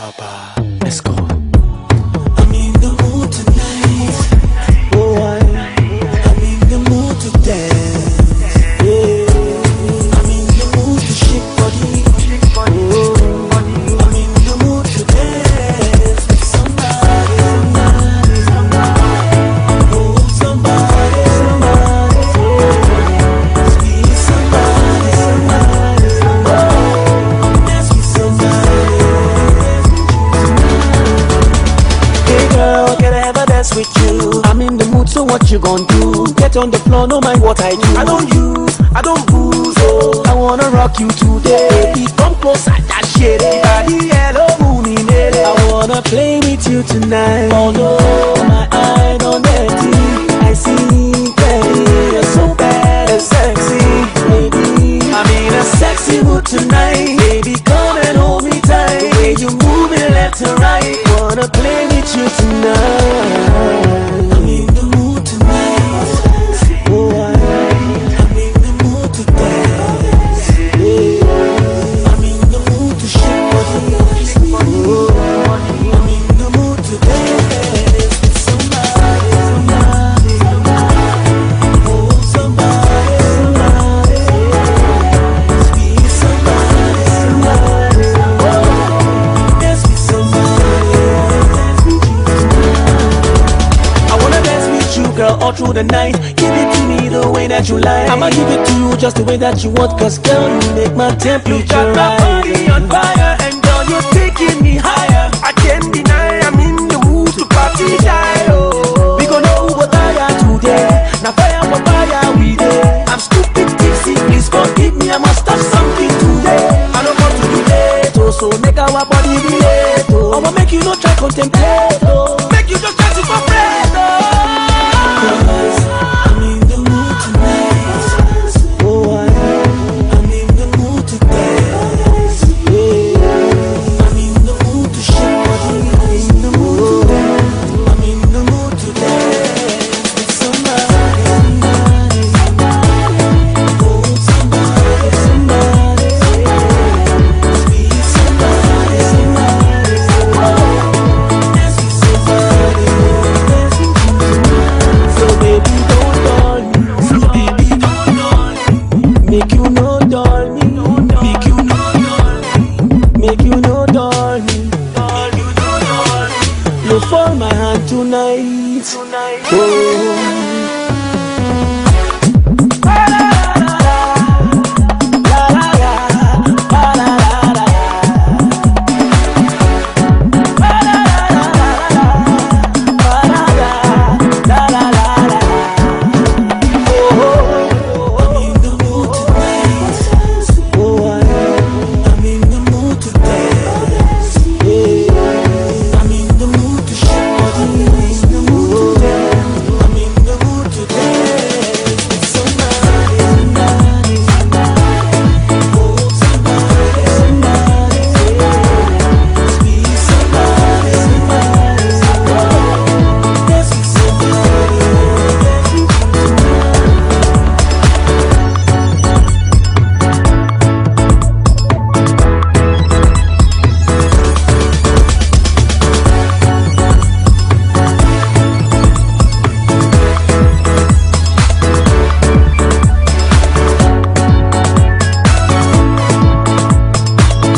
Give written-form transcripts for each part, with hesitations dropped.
Papa. Let's go. I'm in the mood tonight. Oh, I'm in the mood to dance. Yeah. I'm in the mood to shake body. Oh, I'm in the mood to dance with somebody. Oh, somebody. Sweet somebody. Dance with somebody. Hey girl, can I have a dance with you? I'm in the mood, so what you gon' do? Get on the floor, no mind what I do. I don't use, I don't booze, oh. I wanna rock you today. Baby, come closer, that shit. Body yellow, moony, nele. I wanna play with you tonight. Although my eye on dirty, I see clearly. You're so bad and sexy, baby. I'm in a sexy mood tonight. Baby, come and hold me tight. The way you move it left to right. Wanna play with you tonight. I'm in the mood tonight. Oh, I'm in the mood to dance. Yeah. I'm in the mood to shake body. Oh, I'm in the mood to dance with somebody. Oh, somebody. Sweet somebody. Dance with somebody. I wanna dance with you, girl, all through the night. Give it to me the way that you like. I'ma give it to you just the way that you want. Cause girl, you make my temperature got my body on fire. And girl, you're taking me higher. I can't deny I'm in the mood to party die. Oh, we gon' know who go tire today. Now fire for fire we dey. I'm stupid tipsy, please forgive me. I must have something today. I don't want to be late, oh, so make our body relate. Oh, I'ma make you no try contemplate. Oh, make you just try to cooperate. Oh, I'm in the mood tonight. Oh, I'm in the mood to dance. Yeah. I'm in the mood to shake body. I'm in the mood to dance. I'm in the mood to dance with somebody. Oh, somebody. Sweet somebody. Dance with somebody. So baby, don't dull me. So baby, don't dull me. Make you no dull me. Make you no dull me. Make you no dull me. You fall my hand tonight. Oh.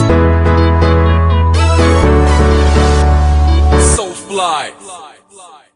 Fly.